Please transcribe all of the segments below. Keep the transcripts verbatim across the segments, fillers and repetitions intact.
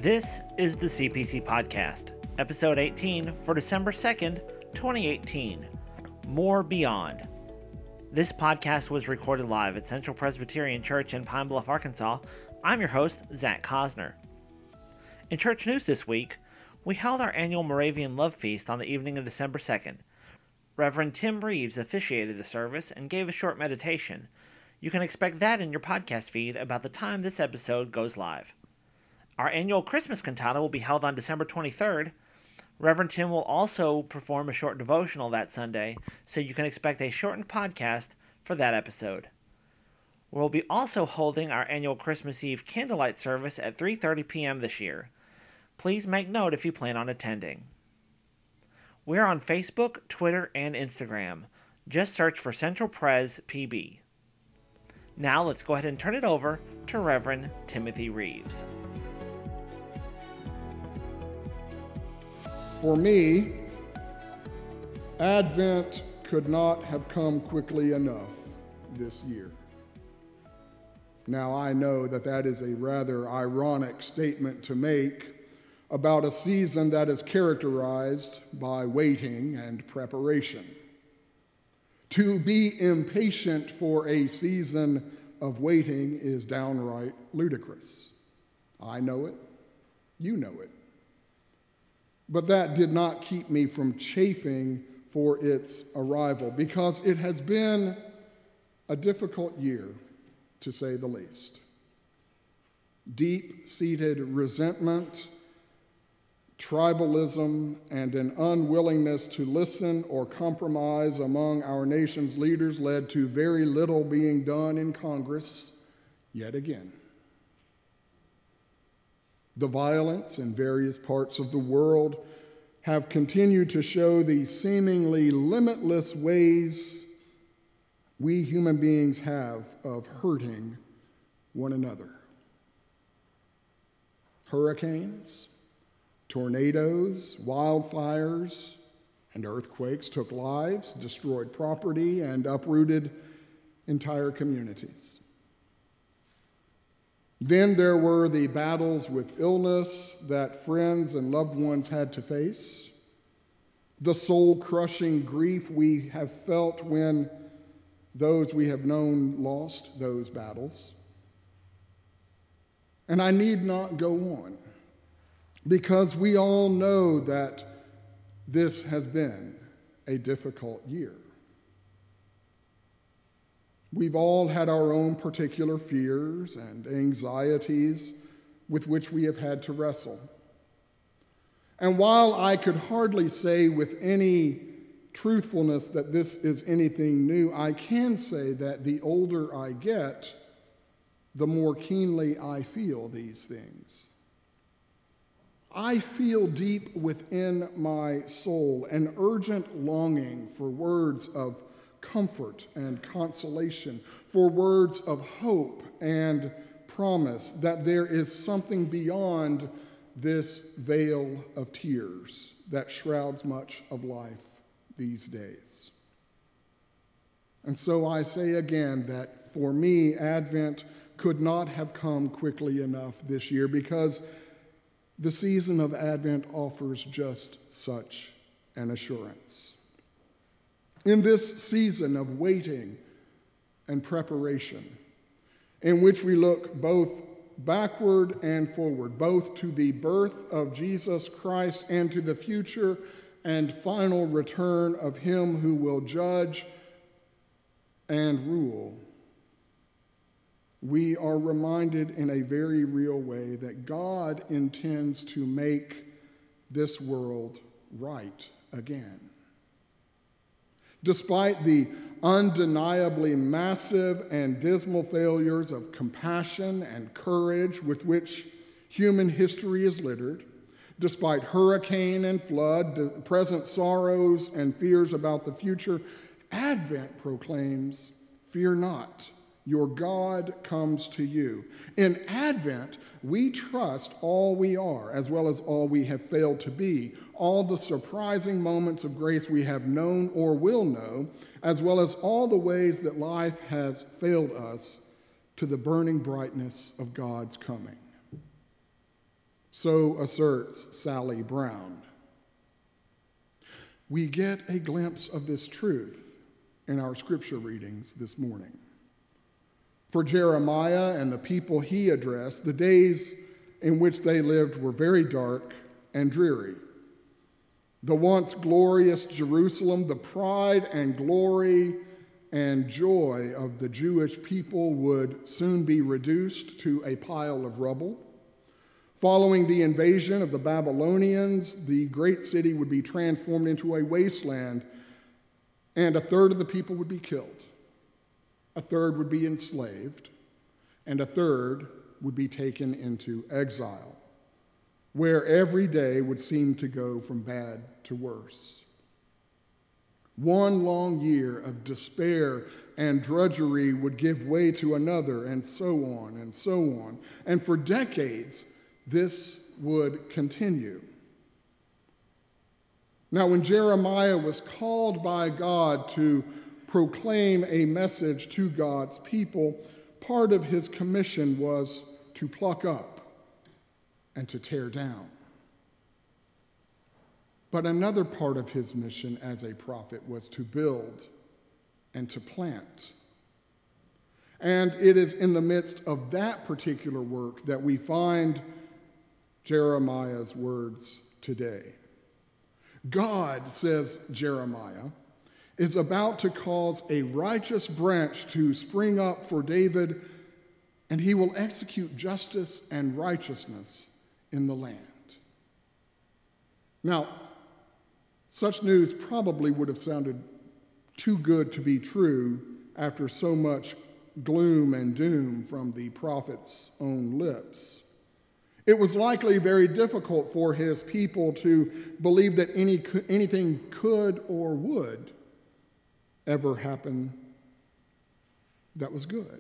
This is the C P C Podcast, episode eighteen for December second, twenty eighteen. More Beyond. This podcast was recorded live at Central Presbyterian Church in Pine Bluff, Arkansas. I'm your host, Zach Cosner. In church news this week, we held our annual Moravian Love Feast on the evening of December second. Reverend Tim Reeves officiated the service and gave a short meditation. You can expect that in your podcast feed about the time this episode goes live. Our annual Christmas cantata will be held on December twenty-third. Reverend Tim will also perform a short devotional that Sunday, so you can expect a shortened podcast for that episode. We'll be also holding our annual Christmas Eve candlelight service at three thirty p.m. this year. Please make note if you plan on attending. We're on Facebook, Twitter, and Instagram. Just search for Central Pres P B. Now let's go ahead and turn it over to Reverend Timothy Reeves. For me, Advent could not have come quickly enough this year. Now, I know that that is a rather ironic statement to make about a season that is characterized by waiting and preparation. To be impatient for a season of waiting is downright ludicrous. I know it. You know it. But that did not keep me from chafing for its arrival, because it has been a difficult year, to say the least. Deep-seated resentment, tribalism, and an unwillingness to listen or compromise among our nation's leaders led to very little being done in Congress yet again. The violence in various parts of the world have continued to show the seemingly limitless ways we human beings have of hurting one another. Hurricanes, tornadoes, wildfires, and earthquakes took lives, destroyed property, and uprooted entire communities. Then there were the battles with illness that friends and loved ones had to face, the soul-crushing grief we have felt when those we have known lost those battles. And I need not go on, because we all know that this has been a difficult year. We've all had our own particular fears and anxieties with which we have had to wrestle. And while I could hardly say with any truthfulness that this is anything new, I can say that the older I get, the more keenly I feel these things. I feel deep within my soul an urgent longing for words of comfort and consolation, for words of hope and promise that there is something beyond this veil of tears that shrouds much of life these days. And so I say again that for me, Advent could not have come quickly enough this year, because the season of Advent offers just such an assurance. In this season of waiting and preparation, in which we look both backward and forward, both to the birth of Jesus Christ and to the future and final return of Him who will judge and rule, we are reminded in a very real way that God intends to make this world right again. Despite the undeniably massive and dismal failures of compassion and courage with which human history is littered, despite hurricane and flood, present sorrows and fears about the future, Advent proclaims, "Fear not, your God comes to you." In Advent, we trust all we are, as well as all we have failed to be, all the surprising moments of grace we have known or will know, as well as all the ways that life has failed us, to the burning brightness of God's coming. So asserts Sally Brown. We get a glimpse of this truth in our scripture readings this morning. For Jeremiah and the people he addressed, the days in which they lived were very dark and dreary. The once glorious Jerusalem, the pride and glory and joy of the Jewish people, would soon be reduced to a pile of rubble. Following the invasion of the Babylonians, the great city would be transformed into a wasteland, and a third of the people would be killed. A third would be enslaved, and a third would be taken into exile, where every day would seem to go from bad to worse. One long year of despair and drudgery would give way to another, and so on and so on. And for decades, this would continue. Now, when Jeremiah was called by God to proclaim a message to God's people, part of his commission was to pluck up and to tear down. But another part of his mission as a prophet was to build and to plant. And it is in the midst of that particular work that we find Jeremiah's words today. God, says Jeremiah, is about to cause a righteous branch to spring up for David, and he will execute justice and righteousness in the land. Now, such news probably would have sounded too good to be true after so much gloom and doom from the prophet's own lips. It was likely very difficult for his people to believe that any anything could or would ever happen that was good.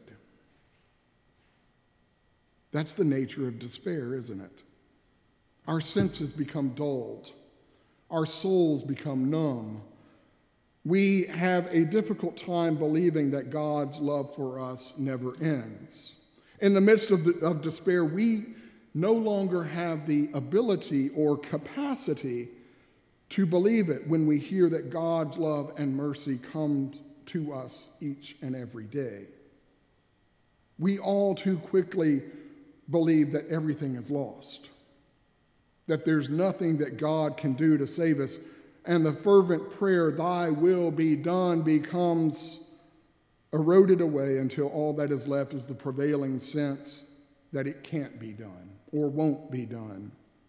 That's the nature of despair, isn't it? Our senses become dulled. Our souls become numb. We have a difficult time believing that God's love for us never ends. In the midst of, the, of despair, we no longer have the ability or capacity to believe it when we hear that God's love and mercy come to us each and every day. We all too quickly believe that everything is lost, that there's nothing that God can do to save us, and the fervent prayer, "Thy will be done," becomes eroded away until all that is left is the prevailing sense that it can't be done or won't be done.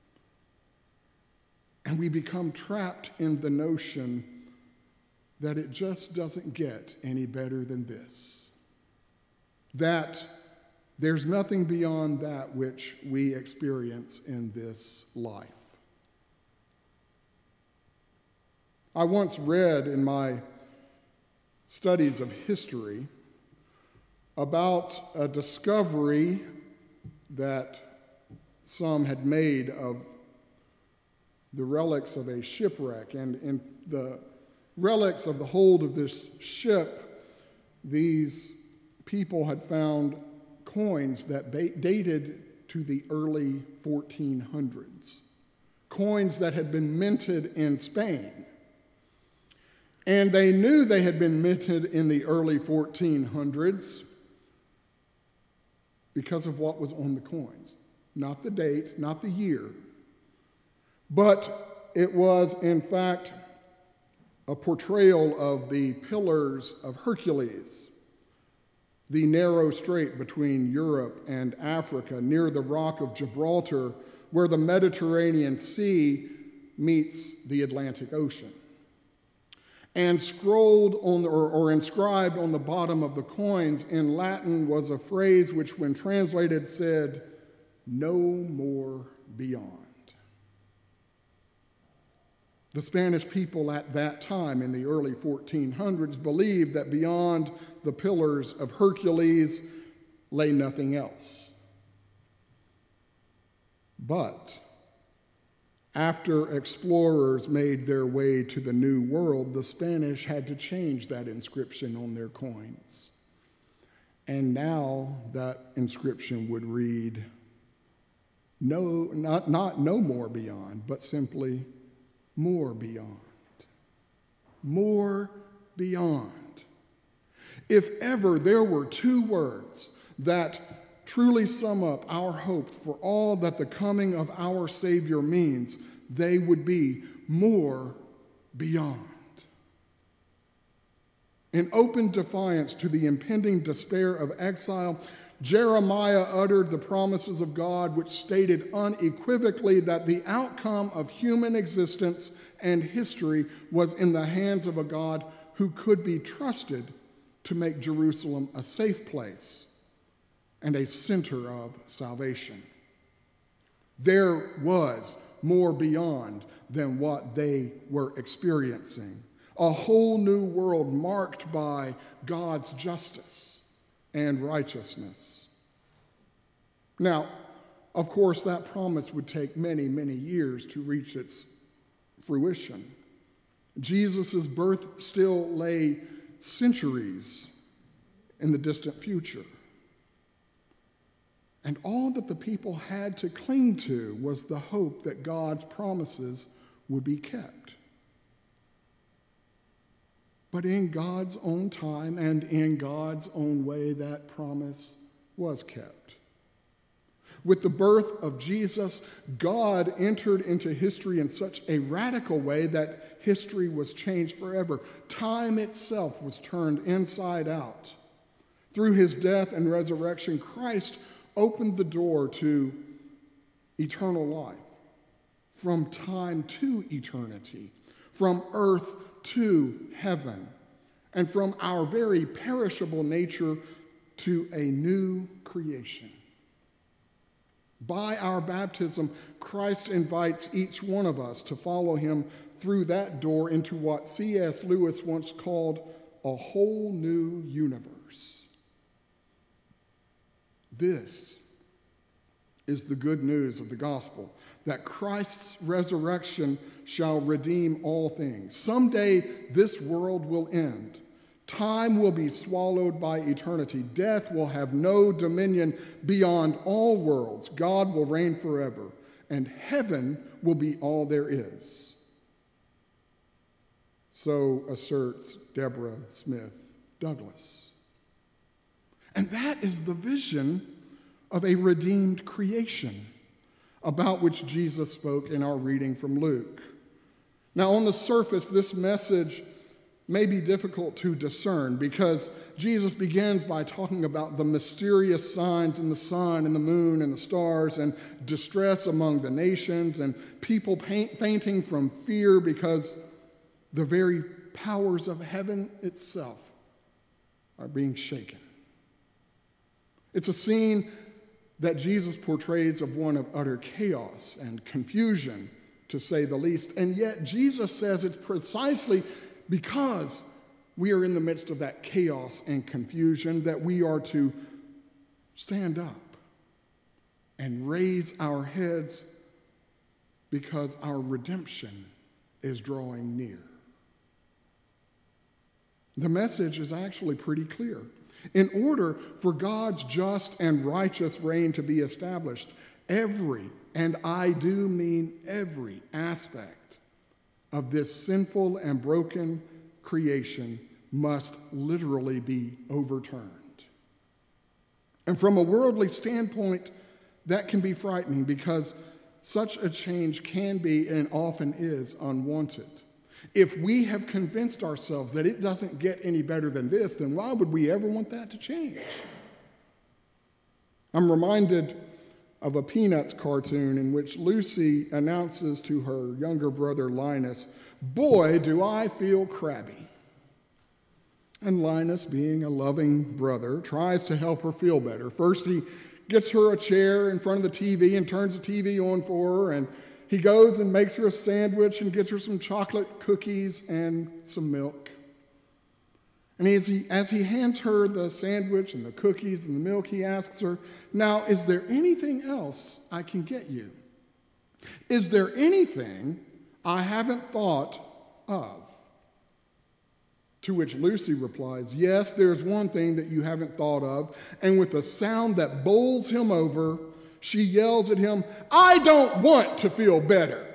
And we become trapped in the notion that it just doesn't get any better than this, that there's nothing beyond that which we experience in this life. I once read in my studies of history about a discovery that some had made of the relics of a shipwreck. And in the relics of the hold of this ship, these people had found coins that dated to the early fourteen hundreds, coins that had been minted in Spain. And they knew they had been minted in the early fourteen hundreds because of what was on the coins. Not the date, not the year, but it was, in fact, a portrayal of the Pillars of Hercules, the narrow strait between Europe and Africa near the Rock of Gibraltar, where the Mediterranean Sea meets the Atlantic Ocean. And scrolled on the, or, or inscribed on the bottom of the coins in Latin was a phrase which, when translated, said, "No more beyond." The Spanish people at that time, in the early fourteen hundreds, believed that beyond the Pillars of Hercules lay nothing else. But after explorers made their way to the New World, the Spanish had to change that inscription on their coins. And now that inscription would read, No, not, not no more beyond, but simply more beyond. More beyond. If ever there were two words that truly sum up our hopes for all that the coming of our Savior means, they would be more beyond. In open defiance to the impending despair of exile, Jeremiah uttered the promises of God, which stated unequivocally that the outcome of human existence and history was in the hands of a God who could be trusted to make Jerusalem a safe place and a center of salvation. There was more beyond than what they were experiencing. A whole new world marked by God's justice and righteousness. Now, of course, that promise would take many, many years to reach its fruition. Jesus' birth still lay centuries in the distant future. And all that the people had to cling to was the hope that God's promises would be kept. But in God's own time and in God's own way, that promise was kept. With the birth of Jesus, God entered into history in such a radical way that history was changed forever. Time itself was turned inside out. Through his death and resurrection, Christ opened the door to eternal life, from time to eternity, from earth to heaven, and from our very perishable nature to a new creation. By our baptism, Christ invites each one of us to follow him through that door into what C S Lewis once called a whole new universe. This is the good news of the gospel, that Christ's resurrection shall redeem all things. Someday this world will end. Time will be swallowed by eternity. Death will have no dominion beyond all worlds. God will reign forever, and heaven will be all there is. So asserts Deborah Smith Douglas. And that is the vision of a redeemed creation about which Jesus spoke in our reading from Luke. Now, on the surface, this message may be difficult to discern because Jesus begins by talking about the mysterious signs in the sun and the moon and the stars and distress among the nations and people fainting from fear because the very powers of heaven itself are being shaken. It's a scene that Jesus portrays of one of utter chaos and confusion, to say the least. And yet Jesus says it's precisely because we are in the midst of that chaos and confusion that we are to stand up and raise our heads because our redemption is drawing near. The message is actually pretty clear. In order for God's just and righteous reign to be established, every, and I do mean every aspect of this sinful and broken creation must literally be overturned. And from a worldly standpoint, that can be frightening because such a change can be and often is unwanted. If we have convinced ourselves that it doesn't get any better than this, then why would we ever want that to change? I'm reminded of a Peanuts cartoon in which Lucy announces to her younger brother Linus, "Boy, do I feel crabby." And Linus, being a loving brother, tries to help her feel better. First, he gets her a chair in front of the T V and turns the T V on for her, and he goes and makes her a sandwich and gets her some chocolate cookies and some milk. And as he, as he hands her the sandwich and the cookies and the milk, he asks her, "Now, is there anything else I can get you? Is there anything I haven't thought of?" To which Lucy replies, "Yes, there's one thing that you haven't thought of." And with a sound that bowls him over, she yells at him, "I don't want to feel better."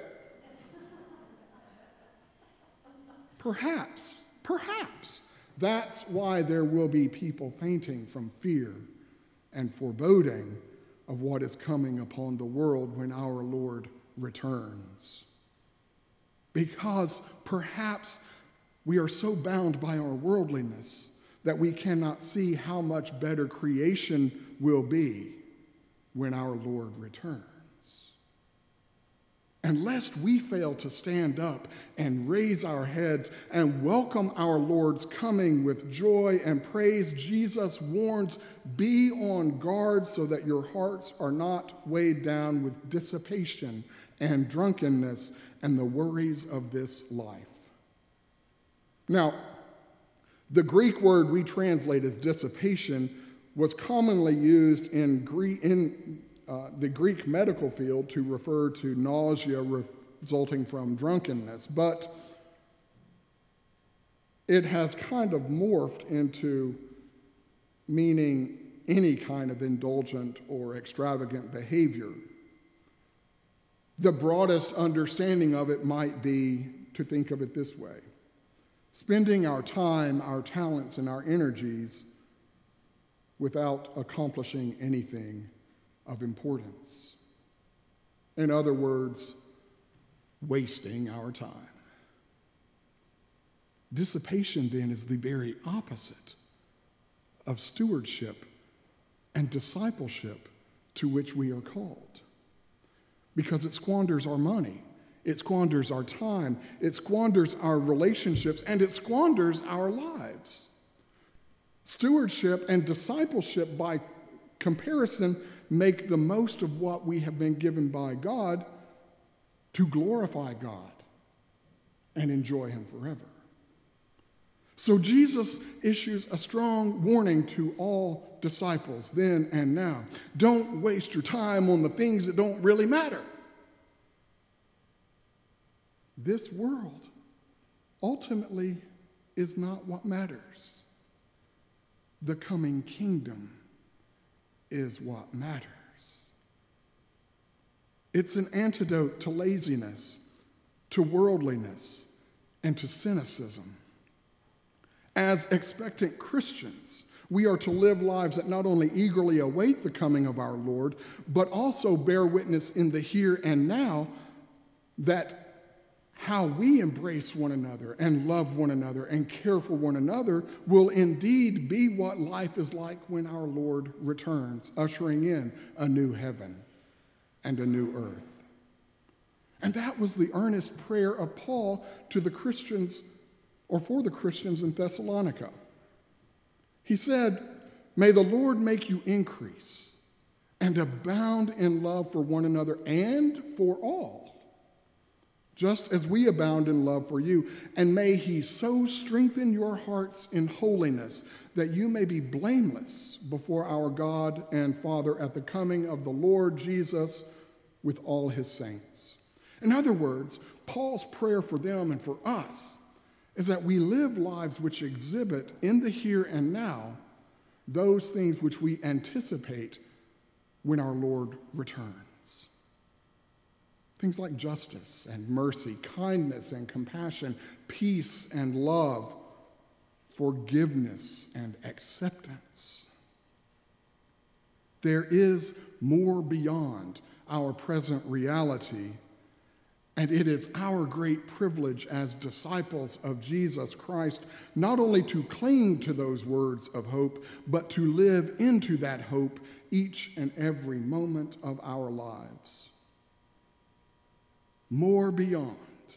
Perhaps, perhaps that's why there will be people fainting from fear and foreboding of what is coming upon the world when our Lord returns. Because perhaps we are so bound by our worldliness that we cannot see how much better creation will be when our Lord returns. And lest we fail to stand up and raise our heads and welcome our Lord's coming with joy and praise, Jesus warns, be on guard so that your hearts are not weighed down with dissipation and drunkenness and the worries of this life. Now, the Greek word we translate as dissipation was commonly used in, Greek, in uh, the Greek medical field to refer to nausea resulting from drunkenness, but it has kind of morphed into meaning any kind of indulgent or extravagant behavior. The broadest understanding of it might be to think of it this way: spending our time, our talents, and our energies without accomplishing anything of importance. In other words, wasting our time. Dissipation, then, is the very opposite of stewardship and discipleship to which we are called, because it squanders our money. It squanders our time, it squanders our relationships, and it squanders our lives. Stewardship and discipleship, by comparison, make the most of what we have been given by God to glorify God and enjoy Him forever. So Jesus issues a strong warning to all disciples then and now. Don't waste your time on the things that don't really matter. This world ultimately is not what matters. The coming kingdom is what matters. It's an antidote to laziness, to worldliness, and to cynicism. As expectant Christians, we are to live lives that not only eagerly await the coming of our Lord, but also bear witness in the here and now that how we embrace one another and love one another and care for one another will indeed be what life is like when our Lord returns, ushering in a new heaven and a new earth. And that was the earnest prayer of Paul to the Christians, or for the Christians in Thessalonica. He said, "May the Lord make you increase and abound in love for one another and for all, just as we abound in love for you. And may He so strengthen your hearts in holiness that you may be blameless before our God and Father at the coming of the Lord Jesus with all His saints." In other words, Paul's prayer for them and for us is that we live lives which exhibit in the here and now those things which we anticipate when our Lord returns. Things like justice and mercy, kindness and compassion, peace and love, forgiveness and acceptance. There is more beyond our present reality, and it is our great privilege as disciples of Jesus Christ not only to cling to those words of hope, but to live into that hope each and every moment of our lives. More beyond.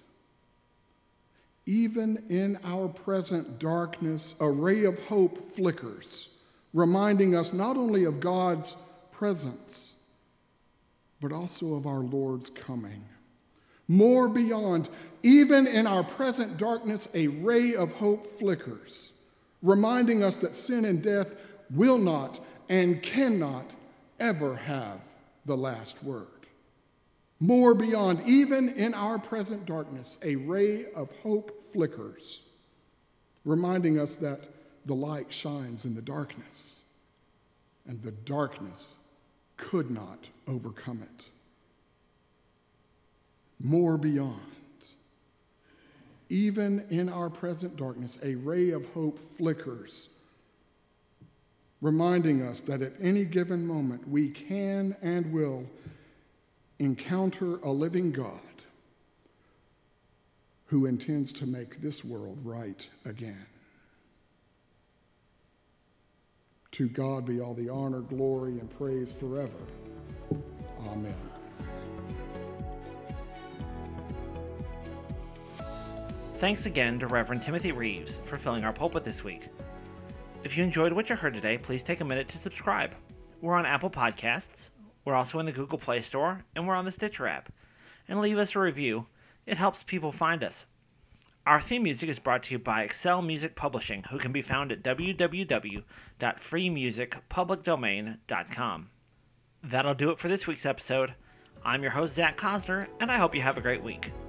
Even in our present darkness, a ray of hope flickers, reminding us not only of God's presence, but also of our Lord's coming. More beyond, even in our present darkness, a ray of hope flickers, reminding us that sin and death will not and cannot ever have the last word. More beyond, even in our present darkness, a ray of hope flickers, reminding us that the light shines in the darkness, and the darkness could not overcome it. More beyond. Even in our present darkness, a ray of hope flickers, reminding us that at any given moment we can and will encounter a living God who intends to make this world right again. To God be all the honor, glory, and praise forever. Amen. Thanks again to Reverend Timothy Reeves for filling our pulpit this week. If you enjoyed what you heard today, please take a minute to subscribe. We're on Apple Podcasts, we're also in the Google Play Store, and we're on the Stitcher app. And leave us a review. It helps people find us. Our theme music is brought to you by Excel Music Publishing, who can be found at w w w dot free music public domain dot com. That'll do it for this week's episode. I'm your host, Zach Cosner, and I hope you have a great week.